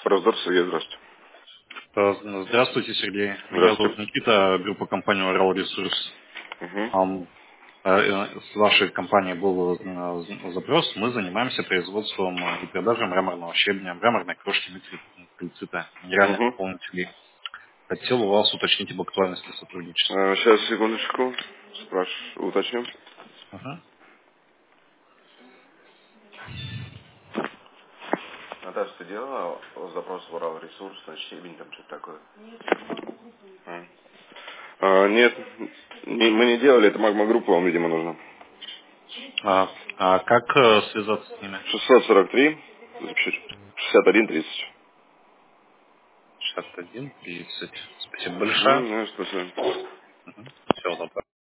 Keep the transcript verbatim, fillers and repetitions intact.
Раздор Сергей, здравствуйте. Э, Здравствуйте, Сергей. Меня зовут Здравствуйте. Никита, группа компании Урал Ресурс. Угу. Ам, э, э, С вашей компании был э, з- запрос. Мы занимаемся производством э, и продажей мраморного щебня, мраморной крошки, кальцита, минеральных Угу. наполнителей. Хотел у вас уточнить об актуальности сотрудничества. сейчас, секундочку. Спрашиваю, уточним. Ага. Наташа, ты делала запрос в Урал Ресурс, на щебень, там что-то такое? А. А, нет, не- мы не делали, это магма-группа вам, видимо, нужна. А, а как э, связаться с ними? шестьсот сорок три, запишите. шестьдесят один тридцать. шестьдесят один тридцать. Спасибо Угу, большое. ну, спасибо. Всего доброго.